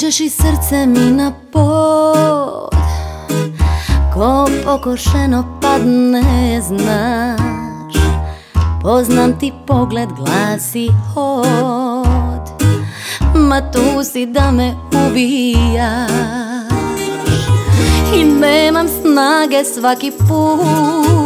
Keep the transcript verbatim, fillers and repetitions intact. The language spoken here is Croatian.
Dođeš i srce mi na pod, ko pokošeno padne, znaš. Poznam ti pogled, glas i hod, ma tu si da me ubijaš. I nemam snage svaki put